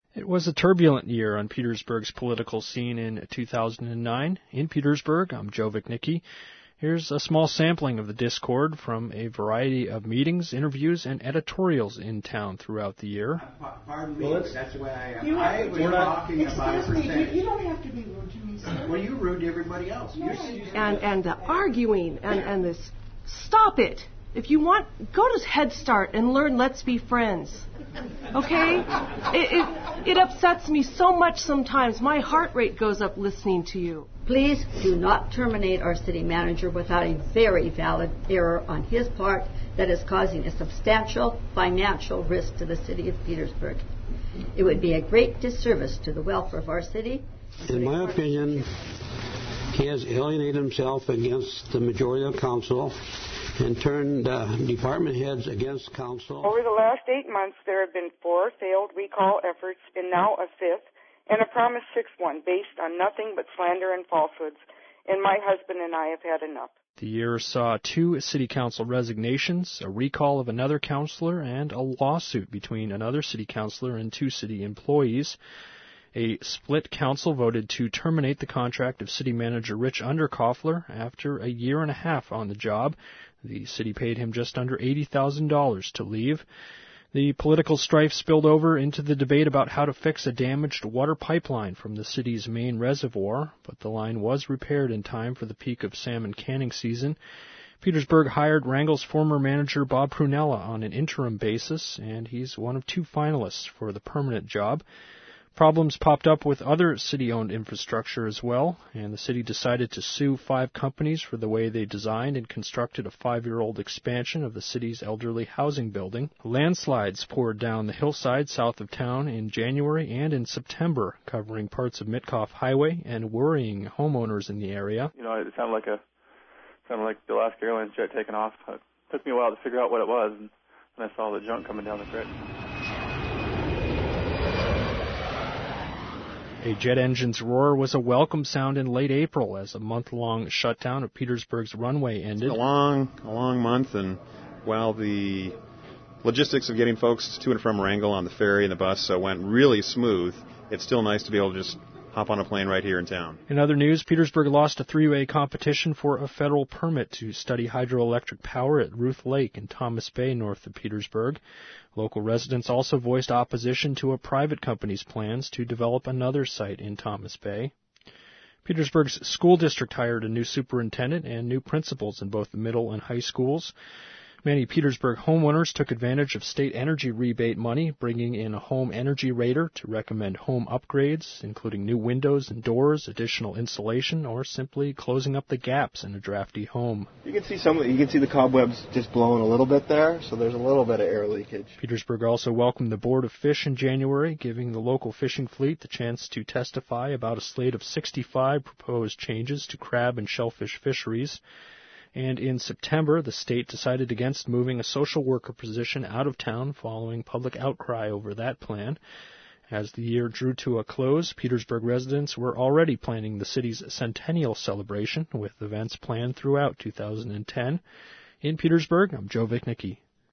It was a turbulent year on Petersburg's political scene in 2009. In Petersburg, I'm Joe Vicnicki. Here's a small sampling of the discord from a variety of meetings, interviews, and editorials in town throughout the year. Pardon me, that's the way I was talking about percentage. You don't have to be rude to me, sir. Well, you rude to everybody else. No. And arguing and this. Stop it. If you want, go to Head Start and learn Let's Be Friends. Okay? It upsets me so much sometimes. My heart rate goes up listening to you. Please do not terminate our city manager without a very valid error on his part that is causing a substantial financial risk to the city of Petersburg. It would be a great disservice to the welfare of our city. In my opinion, he has alienated himself against the majority of council and turned department heads against council. Over the last 8 months, there have been 4 failed recall efforts and now a 5th, and a promised 6th one based on nothing but slander and falsehoods, and my husband and I have had enough. The year saw 2 city council resignations, a recall of another councilor, and a lawsuit between another city councilor and 2 city employees. A split council voted to terminate the contract of city manager Rich Underkoffler after a year and a half on the job. The city paid him just under $80,000 to leave. The political strife spilled over into the debate about how to fix a damaged water pipeline from the city's main reservoir, but the line was repaired in time for the peak of salmon canning season. Petersburg hired Wrangel's former manager Bob Prunella on an interim basis, and he's one of 2 finalists for the permanent job. Problems popped up with other city-owned infrastructure as well, and the city decided to sue 5 companies for the way they designed and constructed a 5-year-old expansion of the city's elderly housing building. Landslides poured down the hillside south of town in January and in September, covering parts of Mitkoff Highway and worrying homeowners in the area. You know, it sounded like the Alaska Airlines jet taking off. It took me a while to figure out what it was, and then I saw the junk coming down the creek. A jet engine's roar was a welcome sound in late April as a month-long shutdown of Petersburg's runway ended. A long month, and while the logistics of getting folks to and from Wrangell on the ferry and the bus went really smooth, it's still nice to be able to just hop on a plane right here in town. In other news, Petersburg lost a 3-way competition for a federal permit to study hydroelectric power at Ruth Lake in Thomas Bay, north of Petersburg. Local residents also voiced opposition to a private company's plans to develop another site in Thomas Bay. Petersburg's school district hired a new superintendent and new principals in both the middle and high schools. Many Petersburg homeowners took advantage of state energy rebate money, bringing in a home energy rater to recommend home upgrades, including new windows and doors, additional insulation, or simply closing up the gaps in a drafty home. You can see the cobwebs just blowing a little bit there, so there's a little bit of air leakage. Petersburg also welcomed the Board of Fish in January, giving the local fishing fleet the chance to testify about a slate of 65 proposed changes to crab and shellfish fisheries. And in September, the state decided against moving a social worker position out of town following public outcry over that plan. As the year drew to a close, Petersburg residents were already planning the city's centennial celebration, with events planned throughout 2010. In Petersburg, I'm Joe Vicnicki.